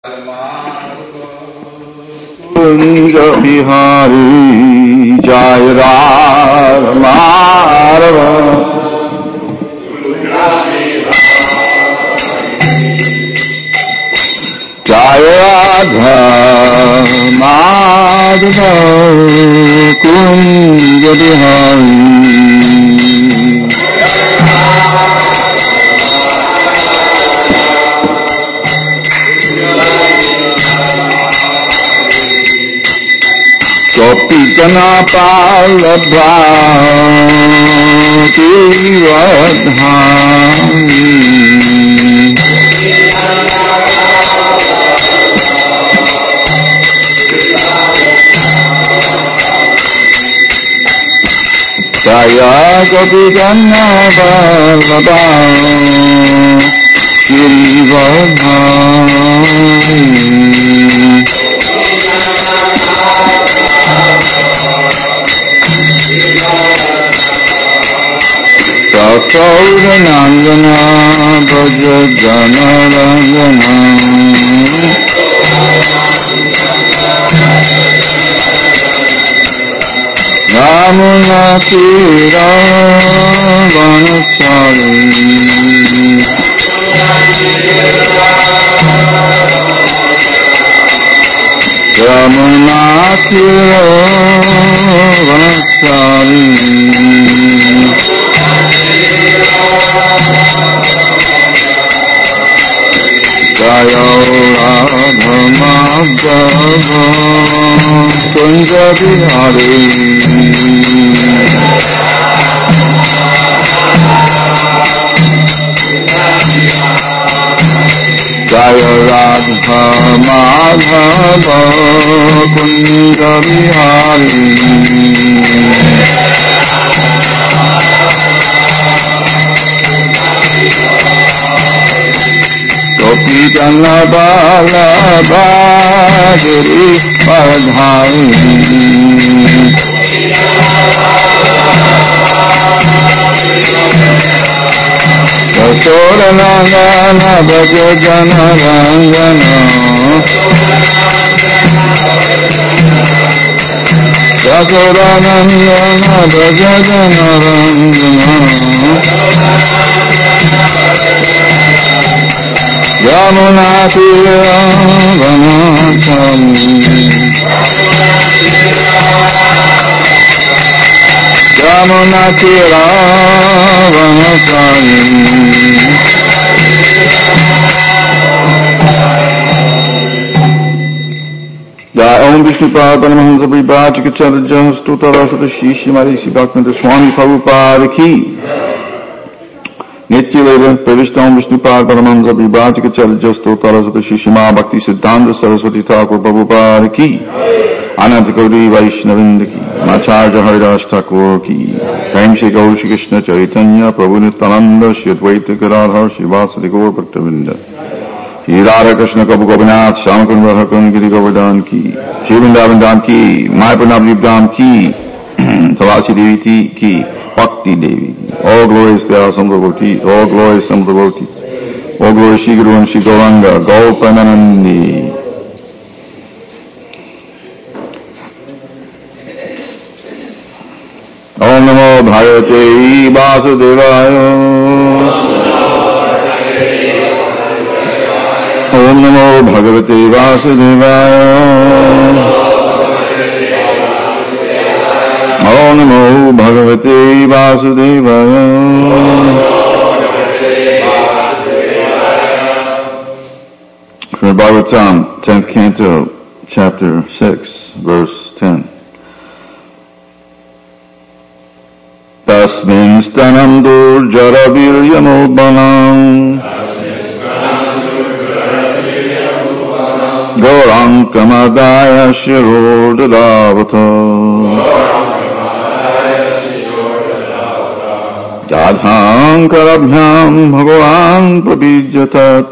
Kunj Bihari Jai Ram Jai Radha Madhav Kunj Bihari गोपीजना पालभाति वधामि Jaya गोपीजना पालभाति वधामि Saurangana Bhaja Janarangana Yamuna Tira Vanachari Yamuna Tira Vanachari Jaya Radha Madhava Kunja Bihari Jaya Radha Madhava Kunja Bihari Gopijana Bala Bhagiri Padhani Yasodanandana Bhaja Janarangana Yasodanandana Bhaja Janarangana Yamuna Tira Vanachari Yamuna Tira Vanachari Jai Om Vishnupad Paramahamsa Paripachikacharya Stutara Sutta Shishi Marisi Bhaktivinoda Swami Prabhupada Ki Nityaleva Pravishtam Vishnupad Paramahamsa Paripachikacharya Stutara Sutta Shishi Ma Bhakti Siddhanta Saraswati Thakur Prabhupada Ki Ananta Gaudi Vaishnavinda Ki Acharya Haridas Thakur Ki Prem Shri Gaur Shri Krishna Chaitanya Prabhu Nityananda Shri Advaita Gadadhar Shivasati Gaur Bhaktavinda Shri Radha Krishna Prabhu Gopinath Shyamakund Radhakunj Giri Govardhan Ki Shri Vrindavan Dham Ki Mayapur Navadvip Dham Ki Tulasi Devi Ki Bhakti Devi All glories to our Samdha devotees, all glories to Samdha devotees, all glories Shri Guru and Shri Gauranga, Gaur Premanandi. Om Namo Bhagavate Vasudevaya Om Namo Bhagavate Vasudevaya Om Namo Bhagavate Vasudevaya Srimad Bhagavatam, 10th Canto, Chapter 6, Verse 10. Tasmin stanam durjara viryamobanam Gaurankam shirodadavata Jadhankarabhyam bhagavan prabhijatat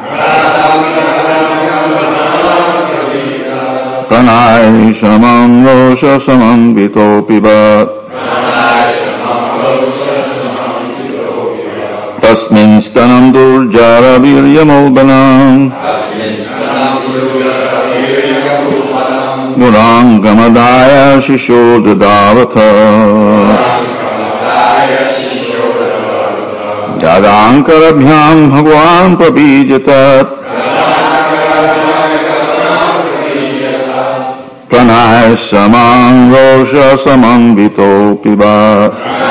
Pranay shamam rosha samam vitopibat Tasmin stanam durjara viryamobanam Gurangamadaya Shishodadavata Jadankarabhyam Bhagwan Prabhijatat Pranaya Samang Rosha Samang Vito Pibat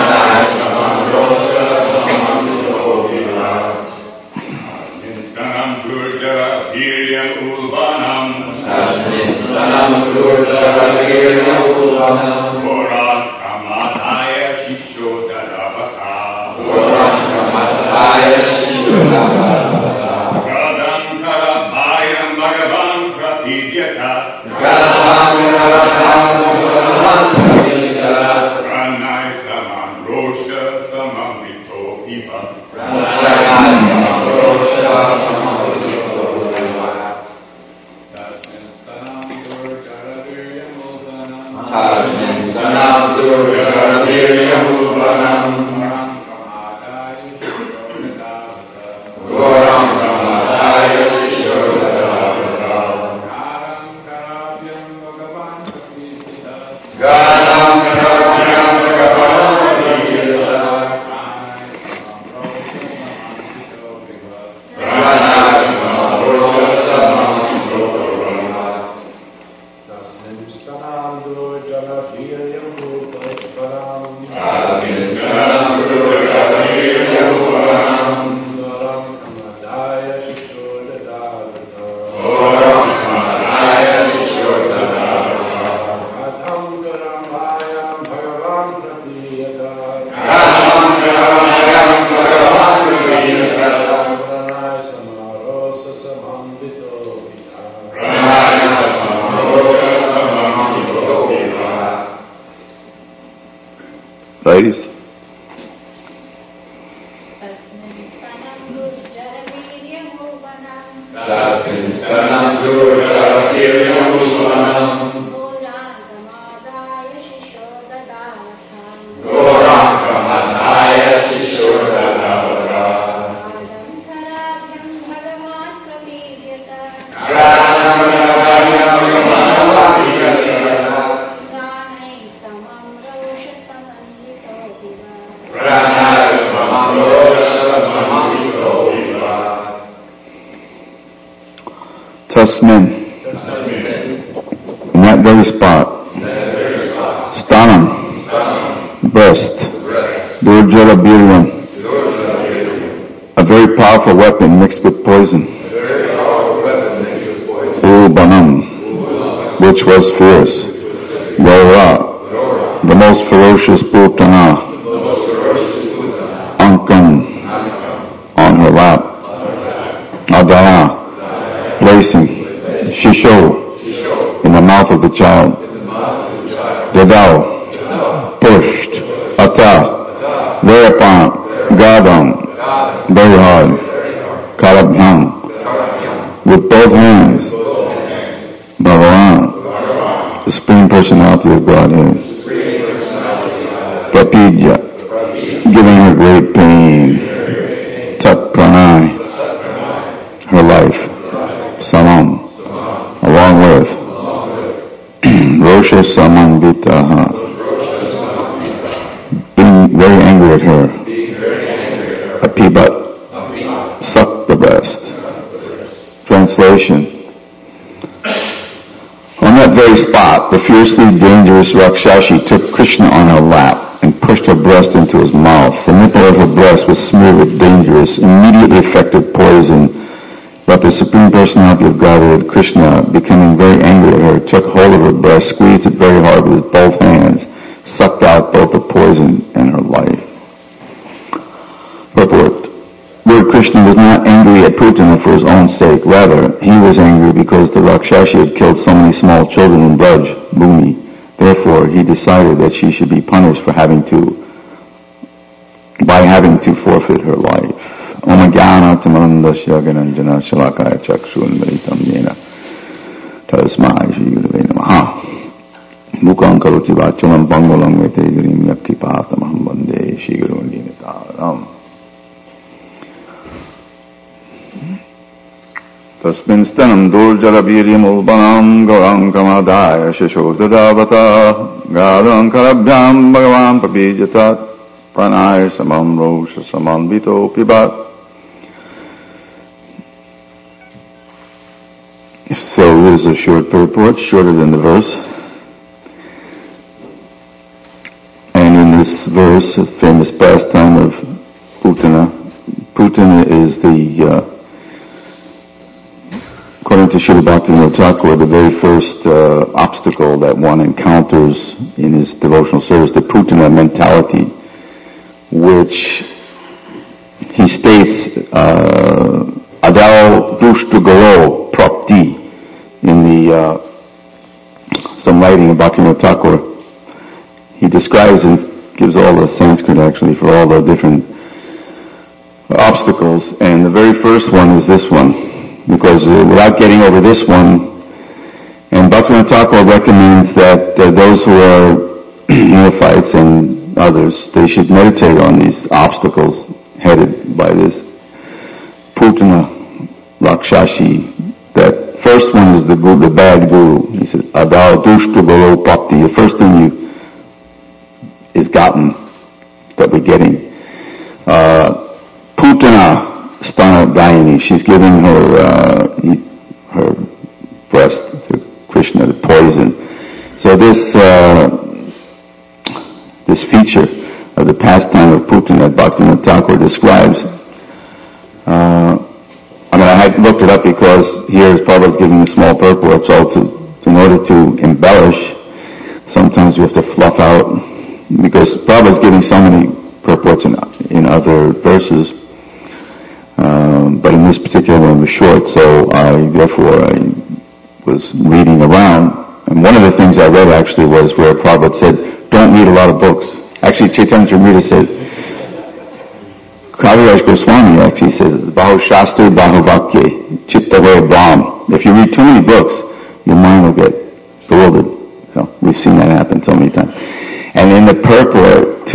Ladies. Tasmin, in that very spot, Stanam, breast, Durjala Biryam, a very powerful weapon mixed with poison, Ulbanam, which was fierce, Gaura, the most ferocious Putana, Ankam, on her lap, Adana, placing Shisho in the mouth of the child, Dadao, pushed, Ata, thereupon, Gadam, very hard, Karabhyam, with both hands, Bhagavan, the Supreme Personality of Godhead, Prapidya, giving her great pain, Tat Pranay, her life, Samam, along with Rosha Samam Vitaha, being very angry at her, Apibat, suck the breast. Translation. On that very spot, the fiercely dangerous Rakshashi took Krishna on her lap and pushed her breast into his mouth. The nipple of her breast was smeared with dangerous, immediately effective poison. But the Supreme Personality of Godhead, Krishna, becoming very angry at her, took hold of her breast, squeezed it very hard with both hands, sucked out both the poison and her life. Purport. Lord Krishna was not angry at Putana for his own sake. Rather, he was angry because the Rakshashi had killed so many small children in Braj, Bhumi. Therefore, he decided that she should be punished by having to forfeit her life. Om Jnana Timarandasya Gananjana Shalakaya Chakshun Meritam Yena Tasmai Shri Gurave Namaha Mukhaṁ Karoti Vachalam Pangulam Vete Gurim Yakkipatamaham Vande Shri Guru Nitaram. Tasmin stanam durjalabiryam ulbanam gaurang kamadaya shishodadavata gadang karabhyam bhagavan pabijatat pranaya samam rosha samam vito pibat. So this is a short purport, shorter than the verse. And in this verse, a famous pastime of Putana. Putana is according to Srila Bhaktivinoda Thakur, the very first obstacle that one encounters in his devotional service, the Putana mentality, which he states, Adal Dushtu Garo Prapti, in the some writing of Bhaktivinoda Thakur. He describes and gives all the Sanskrit actually for all the different obstacles, and the very first one is this one, because without getting over this one, and Bhaktivinoda Thakur recommends that those who are neophytes and others, they should meditate on these obstacles headed by this Putana Rakshashi. That first one is the bad guru. He says, Adal Dushtu Guru Prapti, the first thing you is gotten, that we're getting. Putana Stana Dayani, she's giving her breast to Krishna, the poison. So this feature of the pastime of Putana that Bhaktivinoda Thakur describes, I looked it up because here Prabhupada's giving a small purport, so in order to embellish, sometimes you have to fluff out, because Prabhupada's giving so many purports in other verses, but in this particular one was short, so I was reading around, and one of the things I read actually was where Prabhupada said, don't read a lot of books. Actually, Chaitanya Chaitanya said, Kaviraj Goswami actually says, Bahu Shastri Bahu Vakye, Chittave Brahm. If you read too many books, your mind will get bewildered. So we've seen that happen so many times. And in the purport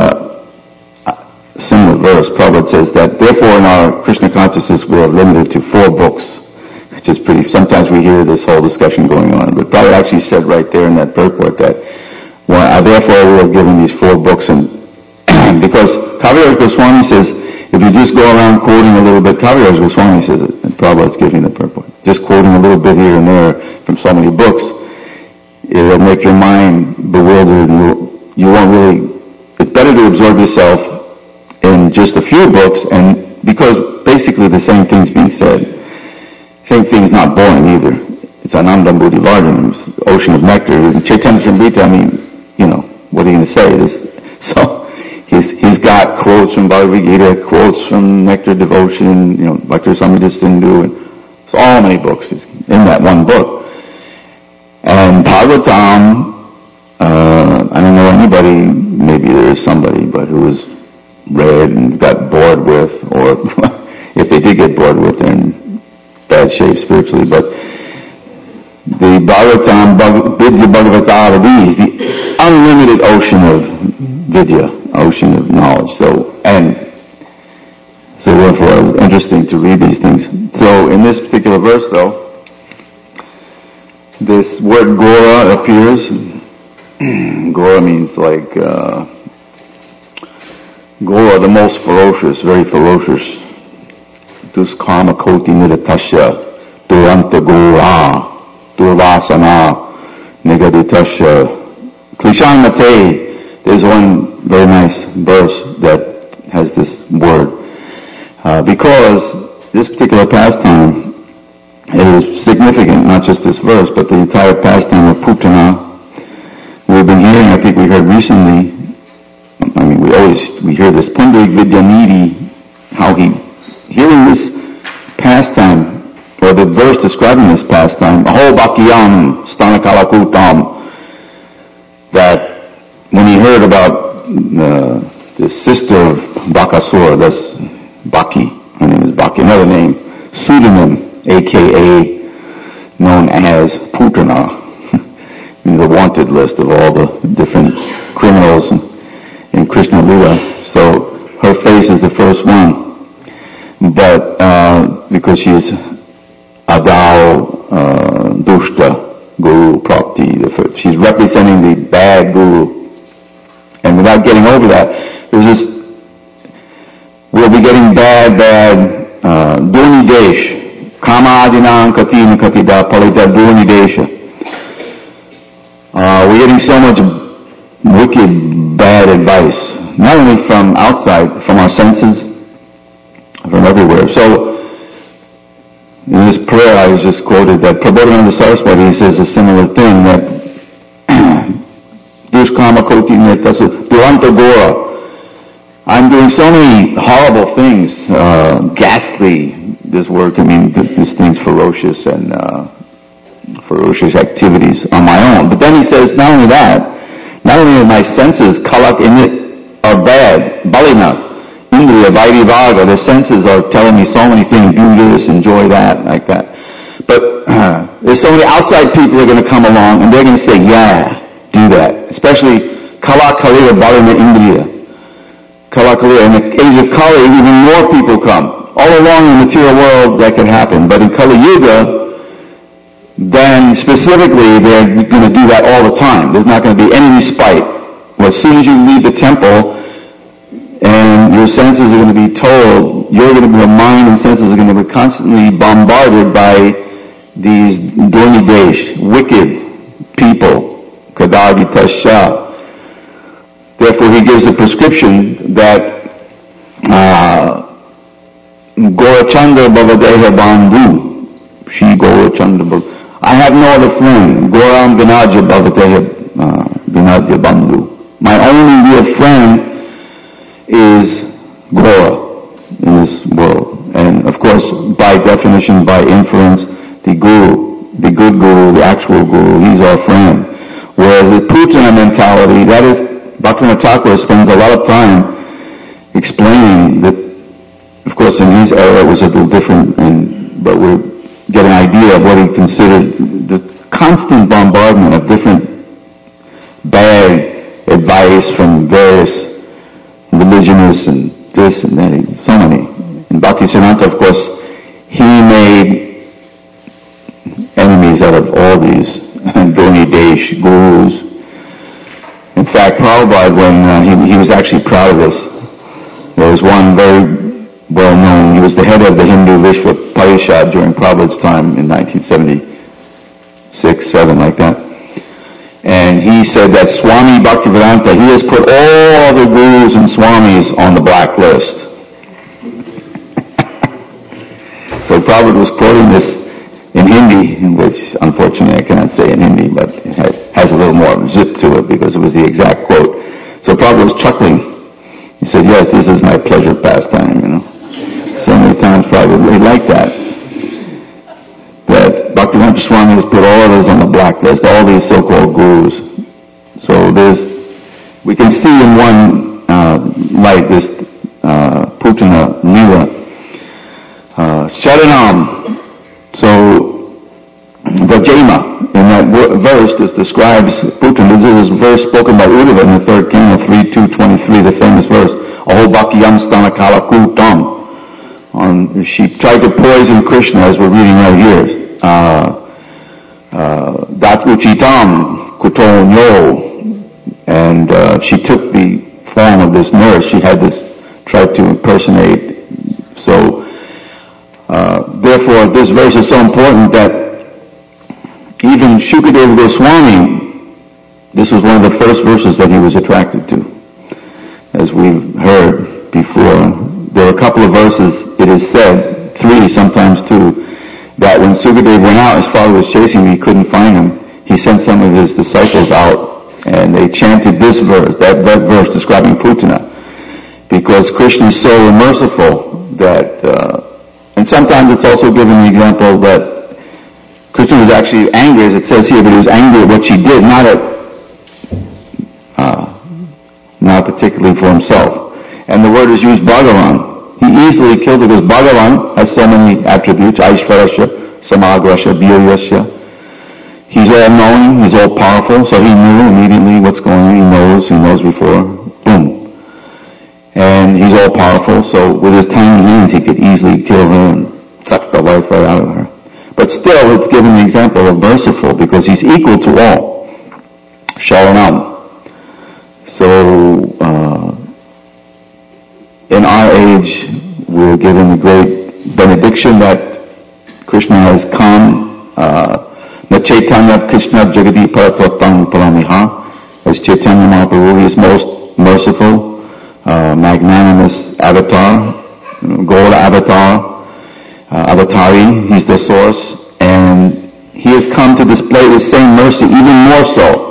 to similar verse, Prabhupada says that, therefore in our Krishna consciousness we are limited to 4 books, which is pretty, sometimes we hear this whole discussion going on, but Prabhupada actually said right there in that purport that, therefore we are given these 4 books, and because Kaviraj Goswami says, if you just go around quoting a little bit, Kaviraj Goswami says it, and Prabhupada's giving the purport, just quoting a little bit here and there from so many books, it'll make your mind bewildered, and you won't really, it's better to absorb yourself in just a few books, and because basically the same thing's being said. Same thing's not boring either. It's Anandam Buddhi Vardhanam, ocean of nectar. Chaitanya Charitamrita, what are you going to say? So he's got quotes from Bhagavad Gita, quotes from Nectar Devotion, Bhakti Samhita Sindhu, and so many books in that one book. And Bhagavatam, I don't know anybody, maybe there's somebody, but who has read and got bored with, or if they did get bored with, they're in bad shape spiritually, but the Bhagavatam, Vidya Bhagavatavadi is the unlimited ocean of Vidya, ocean of knowledge. So therefore it was interesting to read these things. So in this particular verse though, this word Gora appears. Gora means like, Gora, the most ferocious, very ferocious. Duskama koti nidatasya, duranta gora, durvasana, nigaditasya. Klishan mate, there's one very nice verse that has this word. Because this particular pastime, it is significant, not just this verse, but the entire pastime of Putana. We've been hearing, I think we heard recently, we hear this Pundarik Vidyanidhi, how hearing this pastime, or the verse describing this pastime, Aho Bhakyam Stanakalakutam, that when he heard about the sister of Bakasura, that's Baki, her name is Baki, another name, pseudonym, aka known as Putana, the wanted list of all the different criminals in Krishna Lila. So her face is the first one, but because she's Adao Dushta Guru Prapti. She's representing the bad guru. And without getting over that, there's this, we'll be getting bad, Durni Desh, Kama Adinam Katina Katida Palita Durni Desha. We're getting so much wicked, bad advice, not only from outside, from our senses, from everywhere. So, in this prayer I was just quoted that Prabodhananda Saraswati says a similar thing, that Dushkama Koti Netasu Duranta Gora. I'm doing so many horrible things, ghastly, this word can mean this thing's ferocious and ferocious activities on my own. But then he says, not only that, not only are my senses, kalak in it, are bad, balina, indriya, vairi, vaga, the senses are telling me so many things, do this, enjoy that, like that. But there's so many outside people who are going to come along and they're going to say, yeah, do that. Especially kalak, kalira, balina, indriya. Kalak, kalira. In the age of Kali, even more people come. All along in the material world that can happen. But in Kali Yuga, then specifically they're going to do that all the time. There's not going to be any respite. Well, as soon as you leave the temple and your senses are going to be told, your mind and senses are going to be constantly bombarded by these Durni Desh, wicked people, Kadagi Tasha. Therefore he gives a prescription that Gorachandra Bhavadeha Bandhu, Shri Gorachandra Bhavadeha. I have no other friend. Goram Vinadya Bhavadeha Vinadya Bandhu. My only real friend is Gora in this world. And of course, by definition, by inference, the guru, the good guru, the actual guru, he's our friend. Whereas the Putana mentality, that is, Bhaktivinoda Thakur spends a lot of time explaining that, of course, in his era it was a little different, but we're get an idea of what he considered the constant bombardment of different bad advice from various religionists and this and that, so many. And Bhaktisiddhanta, of course, he made enemies out of all these Durni Desh gurus. In fact, Prabhupada, when he was actually proud of this, there was one very well known, he was the head of the Hindu Vishwa Parishad during Prabhupada's time in 1976, 7, like that. And he said that Swami Bhaktivedanta, he has put all the gurus and swamis on the black list. So Prabhupada was quoting this in Hindi, which unfortunately I cannot say in Hindi, but it has a little more zip to it because it was the exact quote. So Prabhupada was chuckling. He said, yes, this is my pleasure pastime, you know. So many times probably like that. That Bhaktivedanta Swami has put all of those on the black list, all these so-called gurus. So we can see in one light this Putana Lila. Sharanam. So the Jema, in that verse, this describes Putana. This is a verse spoken by Uddhava in the third canto, 3.2.23, the famous verse. Aho Bhakyam Stana Kala Kutam. She tried to poison Krishna, as we're reading right here. Dat Uchitam Kutonyo. And she took the form of this nurse. She had tried to impersonate. So, therefore, this verse is so important that even Shukadeva Goswami, this was one of the first verses that he was attracted to. As we've heard before, there are a couple of verses, it is said, 3, sometimes 2, that when Sukadeva went out, his father was chasing him, he couldn't find him. He sent some of his disciples out, and they chanted this verse, that verse describing Putana, because Krishna is so merciful that, and sometimes it's also given the example that Krishna was actually angry, as it says here, but he was angry at what she did, not particularly for himself. And the word is used Bhagavan. He easily killed it because Bhagavan has so many attributes, Aishvarasya, Samagrasya, Viryasya. He's all-knowing, he's all-powerful, so he knew immediately what's going on. He knows before. Boom. And he's all-powerful, so with his tiny hands he could easily kill her and suck the life right out of her. But still, it's given the example of merciful because he's equal to all. Sharanam. So, in our age, we're given the great benediction that Krishna has come, Na Chaitanya Krishna Jagadi Paratvattam Paramiha, as Chaitanya Mahaprabhu, he is most merciful, magnanimous avatar, Gaura avatar, avatari, he's the source, and he has come to display the same mercy, even more so.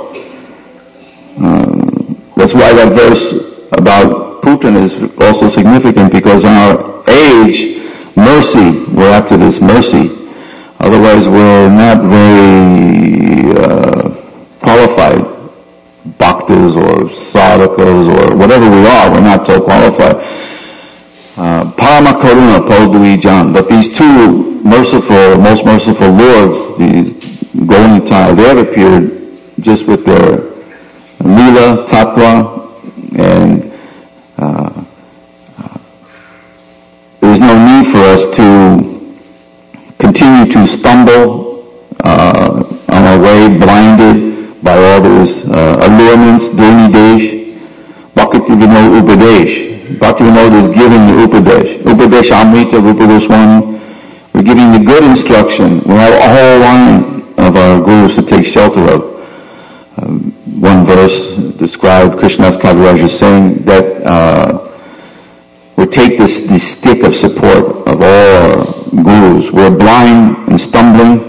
That's why that verse about Putin is also significant, because in our age, mercy, we're after this mercy. Otherwise, we're not very qualified. Bhaktas or sadhakas or whatever we are, we're not so qualified. Parama Karuna Paudui Jan. But these two merciful, most merciful lords, these Gaunitai, they have appeared just with their Lila, Tattva, and there's no need for us to continue to stumble on our way, blinded by all these allurements, Durni Desh, Bhakti Vinod Upadesh. Bhakti Vinod is giving the Upadesh. Upadesh Amrita Rupa Goswami. We're giving the good instruction. We have a whole line of our gurus to take shelter of. One verse described Krishna's Kaviraj as saying that we take this stick of support of all our gurus. We're blind and stumbling.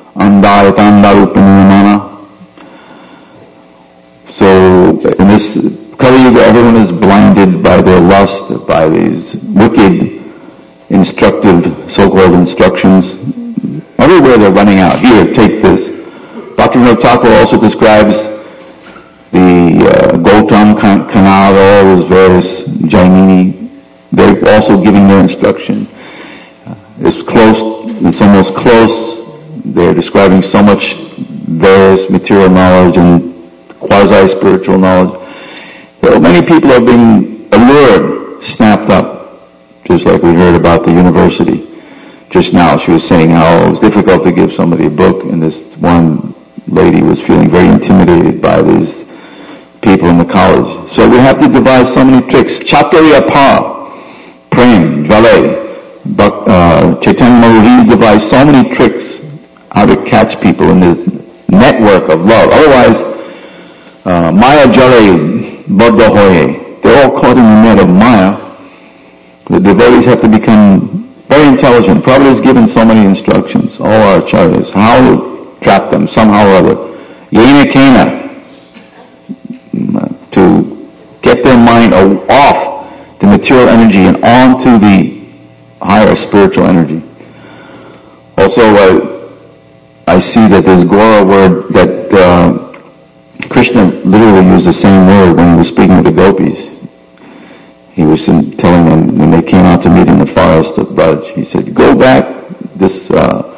So in this Kali Yuga, everyone is blinded by their lust, by these wicked, instructive, so-called instructions. Everywhere they're running out. Here, take this. Bhaktivinoda Thakur also describes the Gautam Canal, all those various Jainini. They're also giving their instruction. It's close, it's almost close. They're describing so much various material knowledge and quasi-spiritual knowledge. Many people are being allured, snapped up, just like we heard about the university. Just now she was saying how it was difficult to give somebody a book, and this one lady was feeling very intimidated by these people in the college. So we have to devise so many tricks. Chaturya Pa, Prem, Valet, but Chaitanya Mahaprabhu devised so many tricks how to catch people in the network of love. Otherwise, Maya Jale, Buddha Hoye, they're all caught in the net of Maya. The devotees have to become very intelligent. Prabhupada has given so many instructions, all our acharyas, how to trap them somehow or other. Yena Kena, to get their mind off the material energy and onto the higher spiritual energy. Also, I see that this Gora word that Krishna literally used the same word when he was speaking to the gopis. He was telling them when they came out to meet in the forest of Braj, he said, go back, this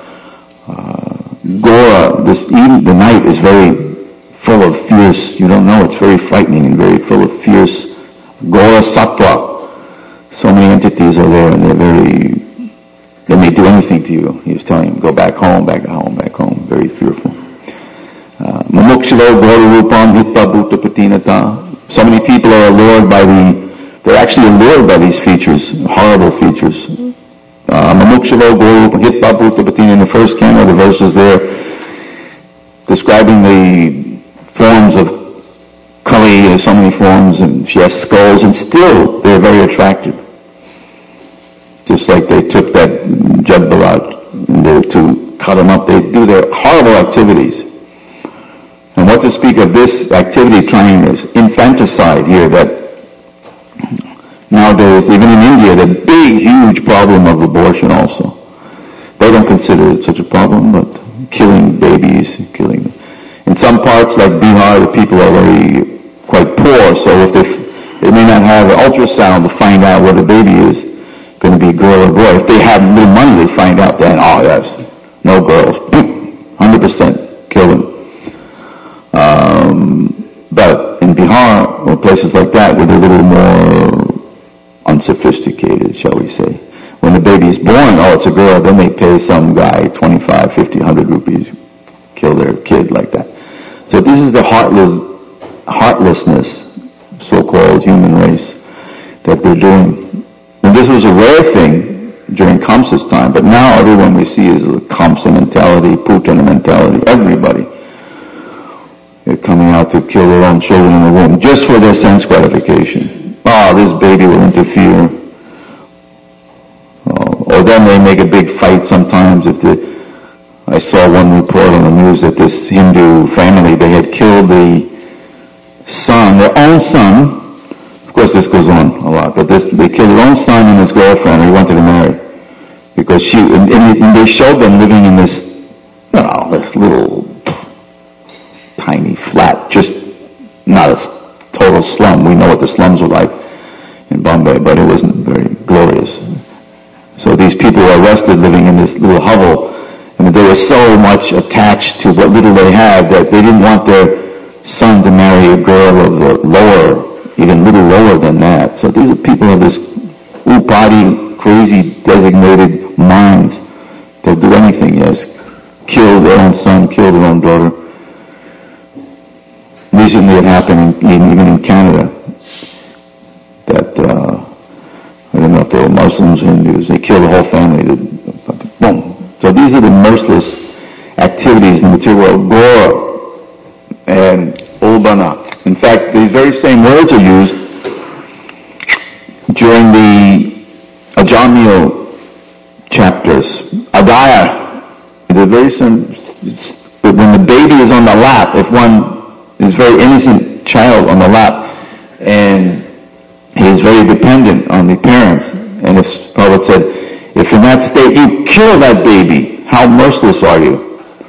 Gora, the night is very full of fierce, you don't know, it's very frightening and very full of fierce Gora Sattva. So many entities are there and they may do anything to you. He was telling him, go back home, back home, back home. Very fearful. Mamukshalo Gora Rupam Hitpa Bhuta Patinata. So many people are allured by they're actually allured by these features, horrible features. Mamukshalo Gora Rupam Hitpa Bhuta Patina. In the first canto, the verses there describing the forms of Kali, there's so many forms, and she has skulls, and still they're very attractive. Just like they took that Jadbarat to cut them up, they do their horrible activities. And what to speak of this activity trying this infanticide here that nowadays, even in India, the big, huge problem of abortion also. They don't consider it such a problem, but killing babies, killing them. In some parts, like Bihar, the people are very quite poor, so if they may not have an ultrasound to find out what a baby is, going to be a girl or boy. If they have little money, they find out then, oh yes, no girls, 100% kill them. But in Bihar, or places like that, where they're a little more unsophisticated, shall we say, when the baby is born, oh, it's a girl, then they pay some guy 25, 50, 100 rupees, kill their kid like that. So this is the heartlessness, so-called human race, that they're doing. And this was a rare thing during Kamsa's time, but now everyone we see is the Kamsa mentality, Putana mentality, everybody. They're coming out to kill their own children in the womb, just for their sense gratification. Oh, this baby will interfere. Or then they make a big fight sometimes. I saw one report on the news that this Hindu family, they had killed the son, their own son. Of course, this goes on a lot, but they killed their own son and his girlfriend he wanted to marry. Because and they showed them living in this, this little tiny flat, just not a total slum. We know what the slums were like in Bombay, but it wasn't very glorious. So these people were arrested living in this little hovel, and they were so much attached to what little they had that they didn't want their son to marry a girl of the lower, even a little lower than that. So these are people of this upadi, crazy, designated minds. They'll do anything, yes. Kill their own son, kill their own daughter. Recently it happened even in Canada that, I don't know if they were Muslims or Hindus, they killed the whole family. Boom. So these are the merciless activities in the material world. Gora and Ulbana. In fact, these very same words are used during the Ajamil chapters. Adaya. The very same, when the baby is on the lap, if one is very innocent child on the lap, and he is very dependent on the parents, and if Prabhupada said, if in that state you kill that baby, how merciless are you?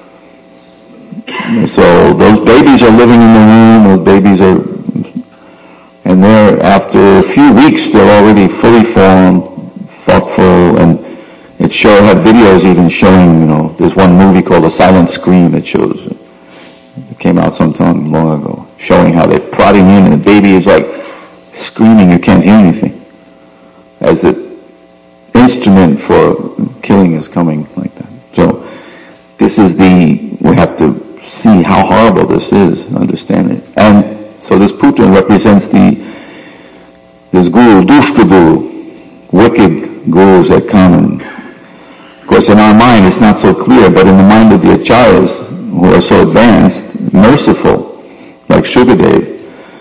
So those babies are living in the womb, those babies are, and they're, after a few weeks, they're already fully formed, thoughtful, and it had videos even showing, there's one movie called The Silent Scream that shows, it came out sometime long ago, showing how they're prodding in and the baby is like screaming, you can't hear anything, as the instrument for killing is coming like that. So this is we have to see how horrible this is, understand it. And so this Putin represents this guru, Dushta Guru, wicked gurus that come, and of course in our mind it's not so clear, but in the mind of the acharyas who are so advanced, merciful, like Shukadev,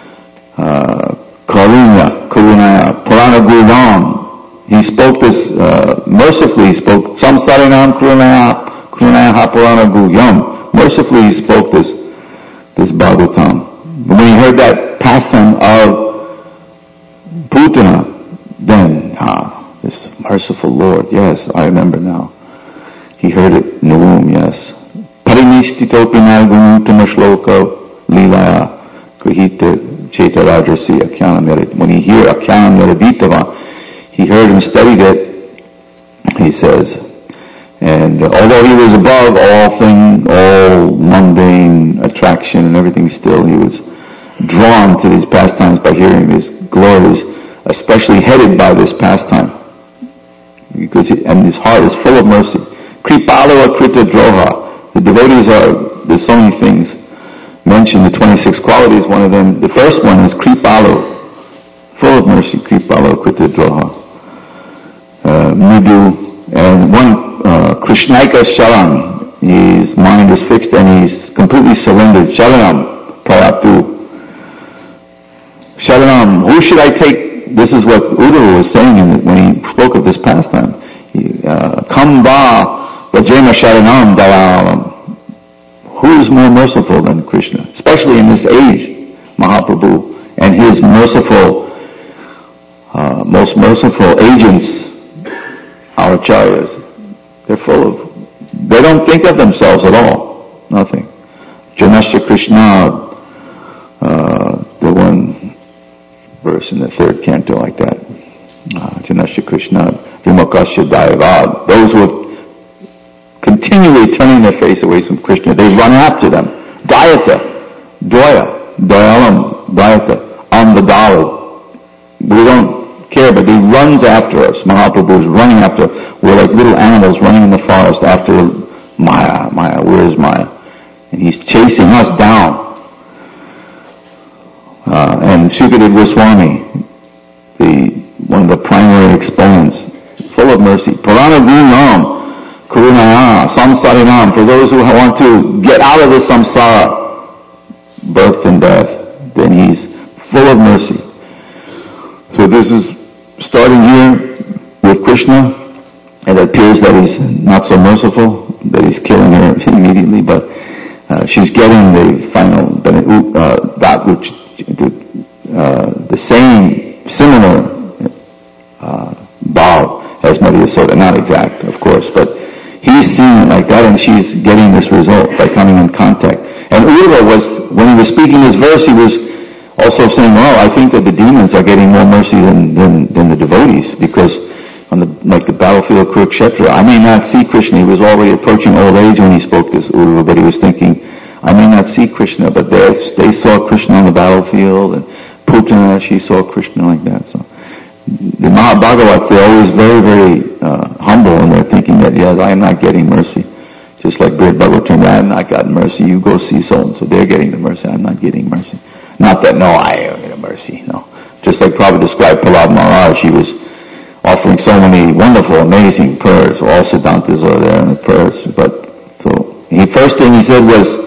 Karunaya, Purana Guru Ram, he spoke this mercifully, he spoke Samsarinam Karunaya Purana Guru Yam, mercifully he spoke this Bhagavatam. But when he heard that pastime of Putana, then, this merciful Lord, yes, I remember now. He heard it in the womb, yes. Parinistito pinagunu tamashloka lilaya grihita cheta rajasi akyanam yarit. When he heard akyanam yaraditava, he heard and studied it, he says. And although he was above all mundane attraction and everything still, he was drawn to these pastimes by hearing these glories, especially headed by this pastime. And his heart is full of mercy. Kripalo Krita Droha. The devotees there's so many things mentioned, the 26 qualities, one of them, the first one is Kripalo, full of mercy, Kripalo Krita Droha. Mridu, and one, Krishnaika Sharan, his mind is fixed and he's completely surrendered. Sharanam, Prayatu. Sharanam, who should I take? This is what Uddhava was saying when he spoke of this pastime. Kamba Vajema Sharanam Dayalam. Who is more merciful than Krishna? Especially in this age, Mahaprabhu and his most merciful agents, our acharyas. They don't think of themselves at all. Nothing. Janasya Krishna, the one verse in the third canto like that. Janasya Krishna, Vimukasya Dayavad. Those who have continually turning their face away from Krishna, they run after them. Dayata, Doya, Dayalam, Dayata, Amvadalu. We don't care, but he runs after us. Mahaprabhu is running after us. We're like little animals running in the forest after Maya. Maya, where is Maya? And he's chasing us down. And Shukadev Goswami, one of the primary exponents, full of mercy. Purana Gunam, Karunaya, Samsarinam, for those who want to get out of the samsara, birth and death, then he's full of mercy. So this is starting here with Krishna, and it appears that he's not so merciful, that he's killing her immediately, but she's getting the final, that which, the same, similar bow as Maria Soda, not exact, of course, but he's seeing it like that, and she's getting this result by coming in contact. And Uddhava when he was speaking this verse, he was also saying, well, I think that the demons are getting more mercy than the devotees, because on the battlefield of Kurukshetra, I may not see Krishna. He was already approaching old age when he spoke this Uddhava, but he was thinking, I may not see Krishna, but they saw Krishna on the battlefield, and Putana, she saw Krishna like that. So the Mahabhagavats, they're always very, very humble, and they're thinking that, yes, I am not getting mercy. Just like Brihad Bhagavatam, I have not gotten mercy, you go see so-and-so, they're getting the mercy, I'm not getting mercy. Not that, no, I am getting mercy, no. Just like Prabhupada described Prahlad Maharaj, he was offering so many wonderful, amazing prayers, all Siddhantas are there in the prayers, but, so, the first thing he said was,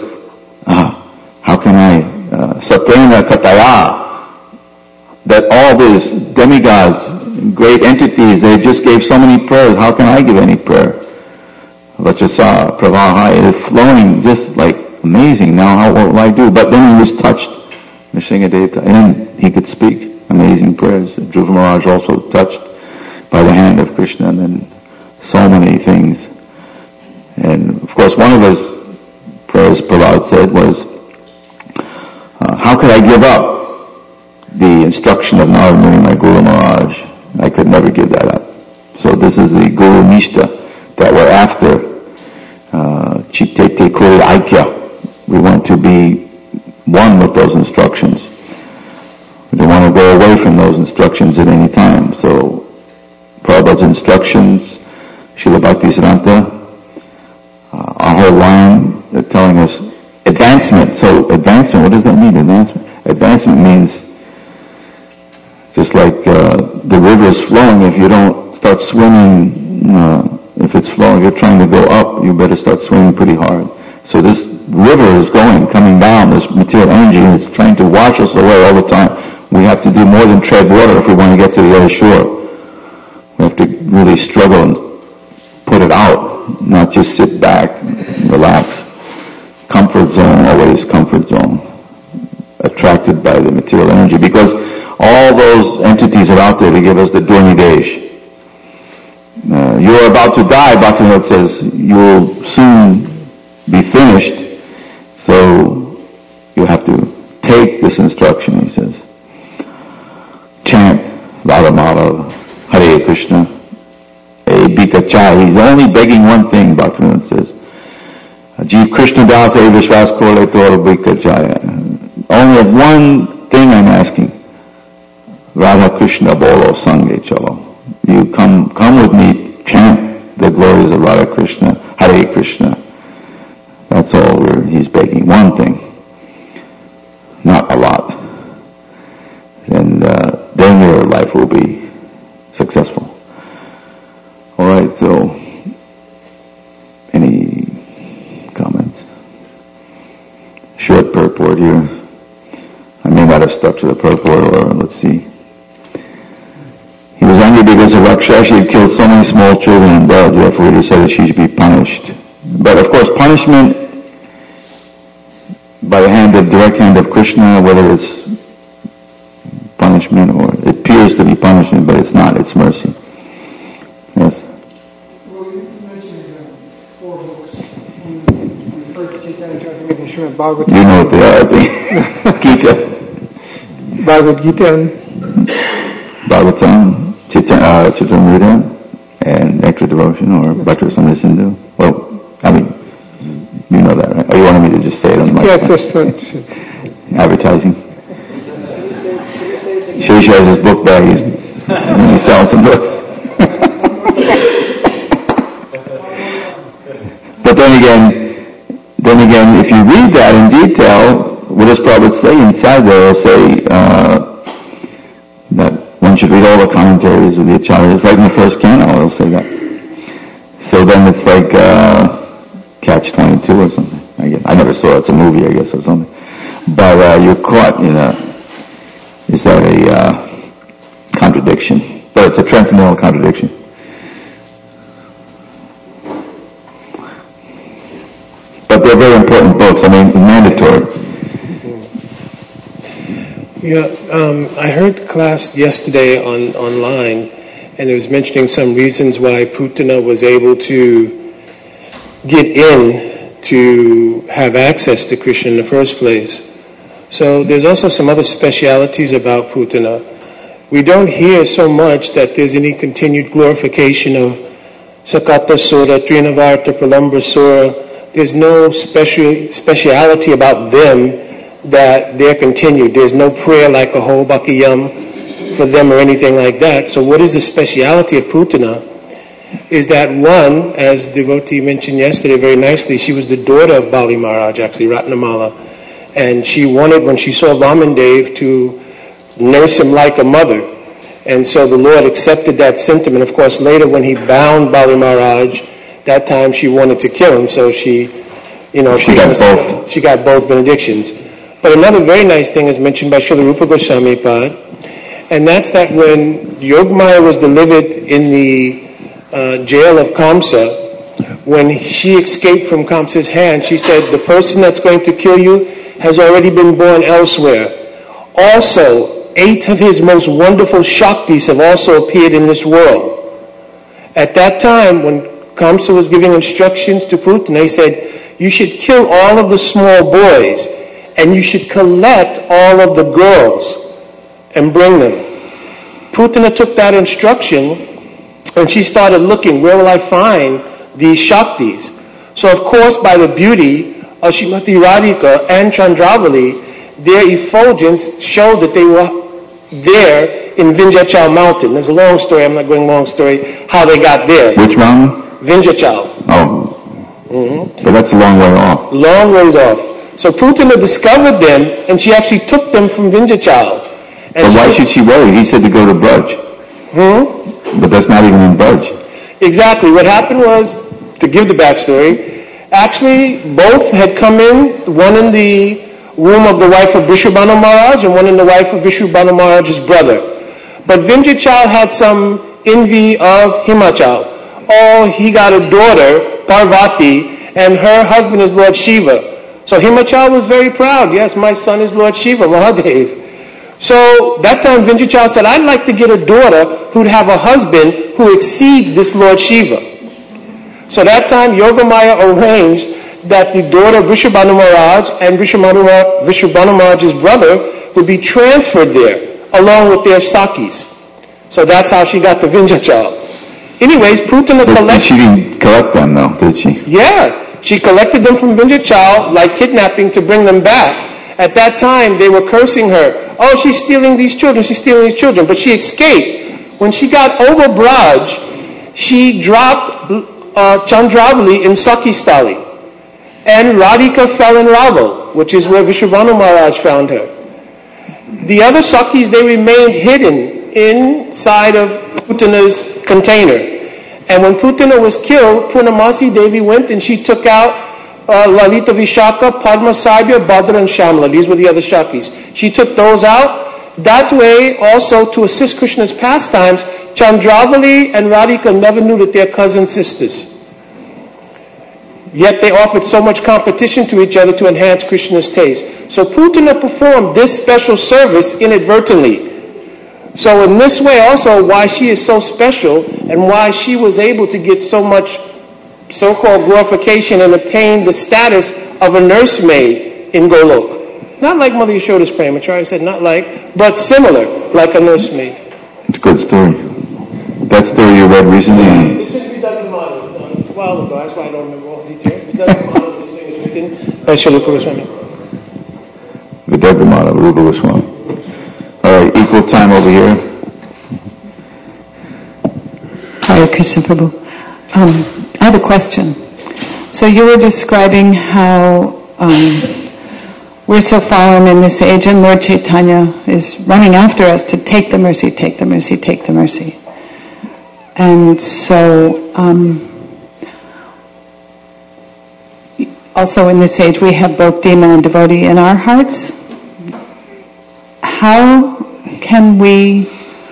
how can I, Satyena Kataya, that all these demigods, great entities, they just gave so many prayers, how can I give any prayer? Vachasa, Pravaha, it is flowing just like amazing, now what will I do? But then he was touched, Nrsingadeva, and he could speak amazing prayers. Dhruva Maharaj also touched by the hand of Krishna, and then so many things. And of course one of his prayers, Prahlad said, was, how could I give up the instruction of Narad Muni, my Guru Maharaj? I could never give that up. So this is the Guru Nishta that we're after. Chittete Kuri Aikya. We want to be one with those instructions. We don't want to go away from those instructions at any time. So Prabhupada's instructions, Srila Bhaktisiddhanta, our whole line, they're telling us advancement. So advancement, what does that mean, advancement? Advancement means just like the river is flowing, if you don't start swimming, if it's flowing, if you're trying to go up, you better start swimming pretty hard. So this river is coming down, this material energy, and it's trying to wash us away all the time. We have to do more than tread water if we want to get to the other shore. We have to really struggle and put it out, not just sit back and relax. Comfort zone, always comfort zone. Attracted by the material energy, because all those entities are out there to give us the Durnidesh. You're about to die, Bhaktivinoda says, you will soon be finished, so you have to take this instruction, he says. Chant Radha Madhava, Hare Krishna, Bikachai. He's only begging one thing, Bhaktivinoda says. Jeev Krishna Das Vishwas Kole Tor Bikachai. Only one thing I'm asking. Radha Krishna Bolo Sange Chalo. You come with me, chant the glories of Radha Krishna, Hare Krishna. That's all he's begging. One thing. Not a lot. And then your life will be successful. Alright, so any comments? Short purport here. I may not have stuck to the purport, or let's see. He was angry because of Rakshashi had killed so many small children and therefore he decided she should be punished. But of course punishment by the direct hand of Krishna, whether it's punishment or it appears to be punishment, but it's not, it's mercy. Yes? Well, you mentioned 4 books. You referred to Chaitanya Charitamrita and Srimad Bhagavatam. You know what they are, I think. Gita. Bhagavad Gita and Bhagavatam, Charitamrita, and Nectar Devotion, or Bhakti-rasamrita Sindhu. Well, I mean, you know that, right? Or you wanted me to just say it on the mic? yeah, just Advertising. Shirish has his book bag. He's selling some books. But then again, if you read that in detail, what does Prabhupada say inside there? He'll say that one should read all the commentaries of the Acharyas. Right in the first canto, he'll say that. So then it's like Catch-22 or something. I never saw it. It's a movie, I guess, or something. But you're caught in is that a contradiction? But it's a transcendental contradiction. But they're very important books. I mean, mandatory. Yeah, I heard class yesterday online, and it was mentioning some reasons why Putana was able to get in to have access to Krishna in the first place. So there's also some other specialities about Putana. We don't hear so much that there's any continued glorification of Sakata Sura, Trinavarta, Pralambra Sura. There's no speciality about them that they're continued. There's no prayer like a whole Bhakiyam for them or anything like that. So what is the speciality of Putana? Is that one, as devotee mentioned yesterday very nicely, she was the daughter of Bali Maharaj, actually, Ratnamala. And she wanted, when she saw Vamandev, to nurse him like a mother. And so the Lord accepted that sentiment. Of course, later when he bound Bali Maharaj, that time she wanted to kill him. So she got both benedictions. But another very nice thing is mentioned by Srila Rupa Goswami Pad, and that's that when Yogamaya was delivered in the jail of Kamsa, when she escaped from Kamsa's hand, she said, the person that's going to kill you has already been born elsewhere. Also, 8 of his most wonderful Shaktis have also appeared in this world. At that time, when Kamsa was giving instructions to Putana, he said, you should kill all of the small boys, and you should collect all of the girls and bring them. Putana took that instruction, and she started looking, where will I find these Shaktis? So of course, by the beauty of Srimati Radhika and Chandravali, their effulgence showed that they were there in Vindhyachal mountain. There's a long story, I'm not going long story, how they got there. Which mountain? Vindhyachal. Oh. Mm-hmm. But that's a long way off. Long ways off. So Putana discovered them, and she actually took them from Vindhyachal. But why should she worry? He said to go to Braj. But that's not even in Braj. Exactly. What happened was, to give the backstory, actually both had come in, one in the womb of the wife of Vishwabhanu Maharaj and one in the wife of Vishwabhanu Maharaj's brother. But Vindhyachal had some envy of Himachal. Oh, he got a daughter, Parvati, and her husband is Lord Shiva. So Himachal was very proud. Yes, my son is Lord Shiva, Mahadev. So that time Vindhyachal said, I'd like to get a daughter who'd have a husband who exceeds this Lord Shiva. So that time Yogamaya arranged that the daughter of Vishwabhanu Maharaj and Vishwabhanu Maharaj's brother would be transferred there along with their Sakis. So that's how she got to Vindhyachal. Anyways, Putana collected... She didn't collect them though, did she? Yeah. She collected them from Vindhyachal like kidnapping to bring them back. At that time, they were cursing her. Oh, she's stealing these children, she's stealing these children. But she escaped. When she got over Braj, she dropped Chandravali in Sakistali. And Radhika fell in Raval, which is where Vishwabhanu Maharaj found her. The other Sakis, they remained hidden inside of Putana's container. And when Putana was killed, Purnamasi Devi went and she took out Lalita Vishaka, Padma Saibya, Bhadra and Shamla. These were the other Shaktis. She took those out. That way, also, to assist Krishna's pastimes, Chandravali and Radhika never knew that they're cousin sisters. Yet they offered so much competition to each other to enhance Krishna's taste. So Putana performed this special service inadvertently. So in this way also, why she is so special and why she was able to get so much so-called glorification and obtain the status of a nursemaid in Golok. Not like Mother Yashoda's Premacharya said, not like, but similar, like a nursemaid. It's a good story. That story you read recently? This is Vidyagamana, a while ago, that's why I don't remember all the details. Vidyagamana, this thing is written by Srila Rupa Goswami. Vidyagamana, Rupa Goswami. All right, equal time over here. Hare Krishna Prabhu. I have a question. So you were describing how we're so fallen in this age, and Lord Chaitanya is running after us to take the mercy, take the mercy, take the mercy. And so, also in this age, we have both demon and devotee in our hearts. How can we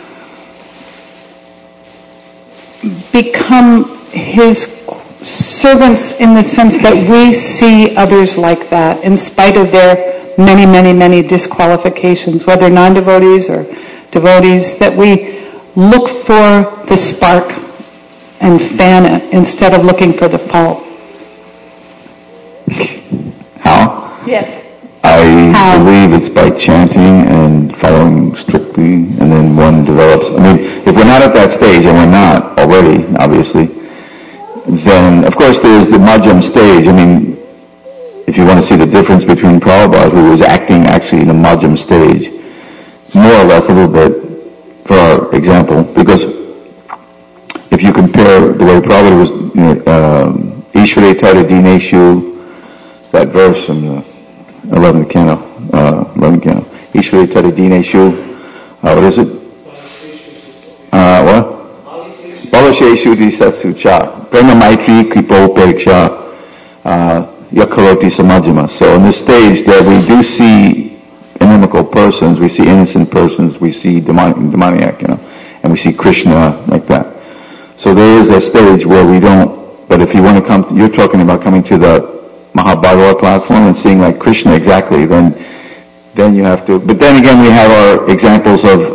become His servants in the sense that we see others like that, in spite of their many, many, many disqualifications, whether non-devotees or devotees, that we look for the spark and fan it instead of looking for the fault? How? Yes. I believe it's by chanting and following strictly, and then one develops. I mean, if we're not at that stage, and we're not already, obviously, then, of course, there's the Madhyam stage. I mean, if you want to see the difference between Prabhupada, who was acting actually in the Madhyam stage, more or less a little bit, for our example, because if you compare the way Prabhupada was, Ishvare Tara Dineshu, that verse from the 11th canto, Ishvare Tara Dineshu, what is it? What? Balasheshu di Satsucha, Prema Maitri Kripo Periksha, Yakaroti Samajima. So in this stage that we do see inimical persons, we see innocent persons, we see demoniac, and we see Krishna like that. So there is a stage where we don't, but if you want to come, you're talking about coming to the Mahabharata platform and seeing like Krishna exactly, then you have to, but then again we have our examples of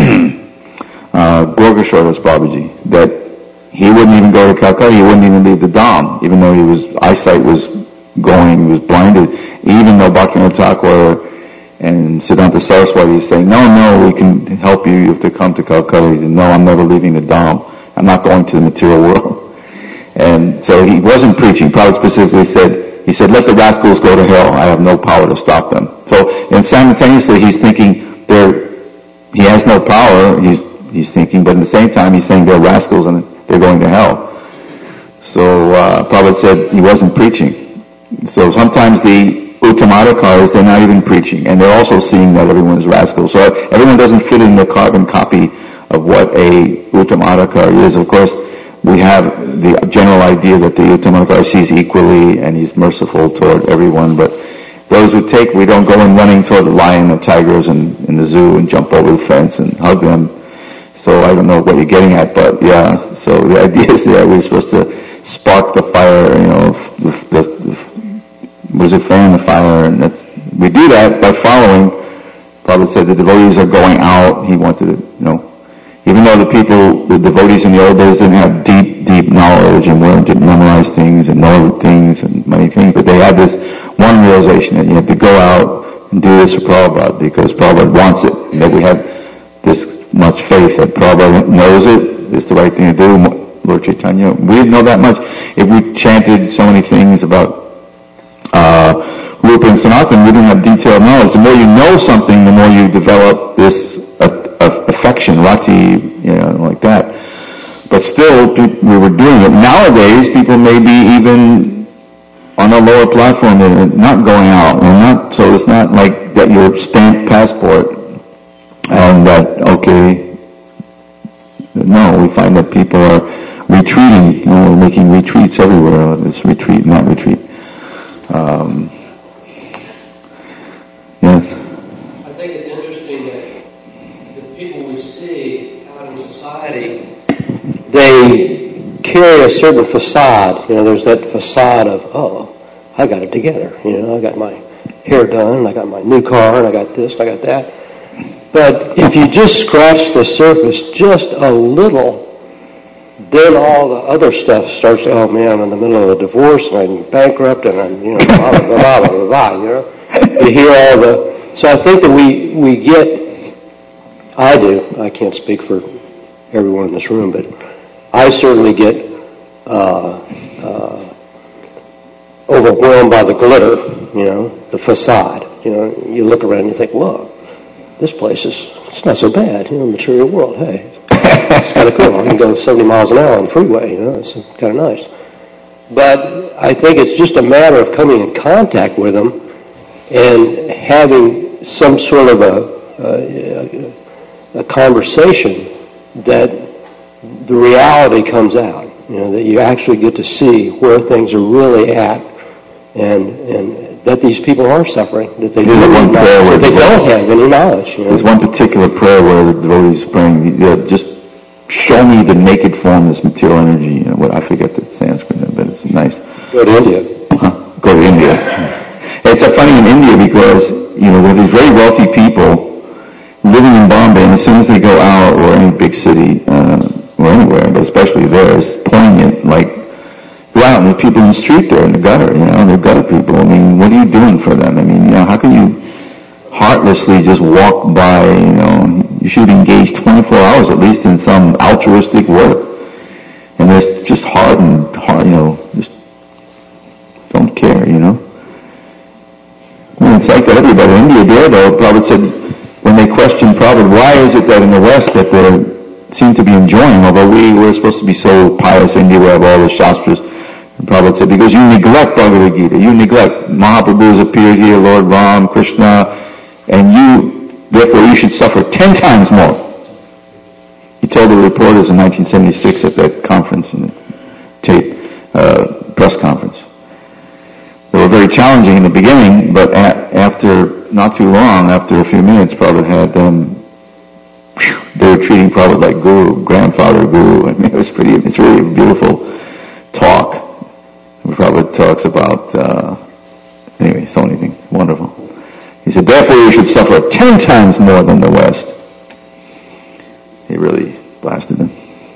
Gorgashodas Babaji, that he wouldn't even go to Calcutta, he wouldn't even leave the Dham, even though his eyesight was going, he was blinded, even though Bhaktivinoda Thakur and Siddhanta Saraswati is saying, no, we can help you, you have to come to Calcutta. He said, no, I'm never leaving the Dham, I'm not going to the material world. And so he wasn't preaching. Prabhupada specifically said, he said, let the rascals go to hell, I have no power to stop them. So, and simultaneously he's thinking, he has no power, he's thinking, but at the same time he's saying they're rascals and they're going to hell. So Prabhupada said he wasn't preaching. So sometimes the Uttamadhikaris, they're not even preaching, and they're also seeing that everyone is rascals. So everyone doesn't fit in the carbon copy of what a Uttamadhikari is. Of course, we have the general idea that the Uttamadhikari sees equally and he's merciful toward everyone, but those who take, we don't go in running toward the lion or tigers in the zoo and jump over the fence and hug them. So I don't know what you're getting at, but yeah, so the idea is that we're supposed to spark the fire, fan the fire, and we do that by following. Prabhupada said the devotees are going out, he wanted to, even though the devotees in the old days didn't have deep knowledge and weren't to memorize things and know things and many things, but they had this one realization that you have to go out and do this for Prabhupada because Prabhupada wants it, and that we have this much faith that Prabhupada knows it's the right thing to do. Lord Chaitanya, we didn't know that much. If we chanted so many things about Rupa and Sanatan, we didn't have detailed knowledge. The more you know something, the more you develop this affection, rati, like that. But still, we were doing it. Nowadays, people may be even on a lower platform, they're not going out. So it's not like that your stamped passport and that, okay, no, we find that people are retreating, we're making retreats everywhere, this retreat and that retreat. Yes. I think it's interesting that the people we see out in society, they carry a certain facade. There's that facade of, I got it together. I got my hair done, I got my new car, and I got this, and I got that. But if you just scratch the surface just a little, then all the other stuff starts, I'm in the middle of a divorce, and I'm bankrupt, and I'm, blah, blah, blah, blah, blah, You hear all so I think that we get, I can't speak for everyone in this room, but I certainly get overwhelmed by the glitter, the facade. You look around and you think, whoa, this place it's not so bad, material world, hey. It's kind of cool. I can go 70 miles an hour on the freeway, it's kind of nice. But I think it's just a matter of coming in contact with them and having some sort of a conversation that the reality comes out, that you actually get to see where things are really at, and that these people are suffering, that they don't have any knowledge. There's one particular prayer where the devotees praying, just show me the naked form, this material energy. What I forget the Sanskrit, but it's nice. Go to India. Go to India. It's funny in India because there are these very wealthy people living in Bombay, and as soon as they go out or any big city or anywhere, but especially there, it's poignant. Like, go out and there's people in the street there in the gutter, they're gutter people. I mean, what are you doing for them? I mean, how can you heartlessly just walk by? You should engage 24 hours at least in some altruistic work. And there's just hard, just don't care, I mean, it's like that everybody. In India there, though, Prabhupada said, when they questioned Prabhupada, why is it that in the West that they seem to be enjoying, although we were supposed to be so pious, India, we have all the Shastras, and Prabhupada said, because you neglect Bhagavad Gita, you neglect Mahaprabhu has appeared here, Lord Ram, Krishna, and therefore you should suffer 10 times more. He told the reporters in 1976 at that conference, in the press conference. They were very challenging in the beginning, but after not too long, after a few minutes, Prabhupada had them. They were treating Prabhupada like Guru, grandfather Guru. I mean, it's really a beautiful talk. Prabhupada talks about, anyway, so many things. Wonderful. He said, therefore you should suffer 10 times more than the West. He really blasted them.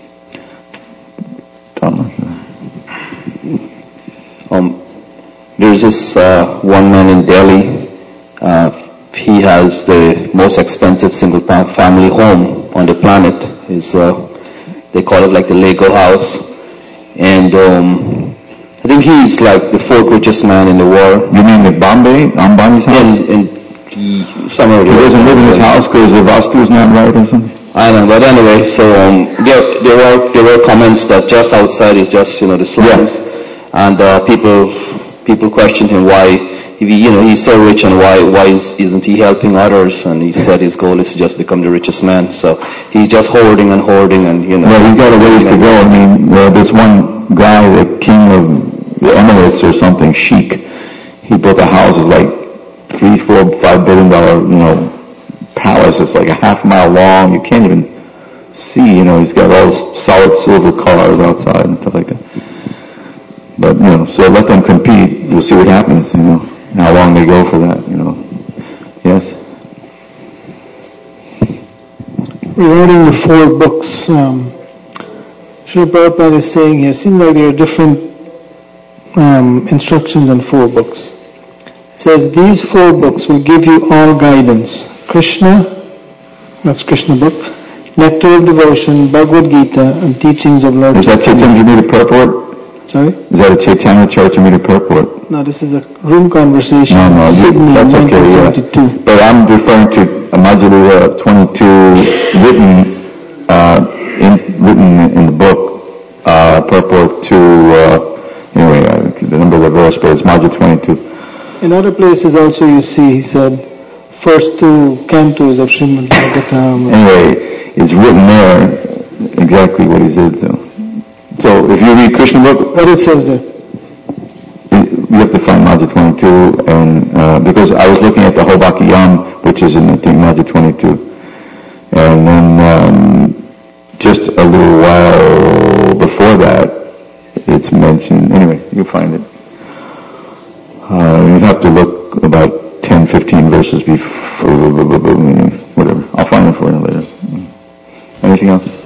There's this one man in Delhi. He has the most expensive single family home on the planet. They call it like the Lego house. And I think he's like the fourth richest man in the world. You mean the Ambani's house? In somewhere. He doesn't live in his house because the Vastu is not right or something? I know, but anyway, so there were comments that just outside is just the slums, and people questioned him why he's so rich and why isn't he helping others? And he said his goal is to just become the richest man. So he's just hoarding and Well, he's got a ways to go. I mean, there's one guy, the king of the Emirates or something, Sheikh. He built a house that's like $3, $4, $5 billion, palace. It's like a half mile long. You can't even see. He's got all this solid silver cars outside and stuff like that. But so let them compete. We'll see what happens. How long they go for that. Yes. Regarding the 4 books, Srila Prabhupada is saying here, it seems like there are different instructions in 4 books. It says, these 4 books will give you all guidance. Krishna, that's Krishna book, Nectar of Devotion, Bhagavad Gita, and Teachings of Lord Is that Chaitanya Charitamrita purport? Sorry? Is that a Chaitanya Charitamrita purport? No, this is a room conversation No, in Sydney that's in okay, 1972. But I'm referring to Madhya 22 written in the book, purport to, the number of the verse, but it's Madhya 22. In other places also you see, he said, first 2 cantos of Srimad Bhagavatam. Anyway, it's written there exactly what he said. So if you read Krishna book, What it says there? you have to find Madhya 22, and because I was looking at the Hobakiyam, which is in the thing, Madhya 22, and then just a little while before that, it's mentioned. Anyway, you'll find it. You'd have to look about 10, 15 verses before, whatever. I'll find it for you later. Anything else?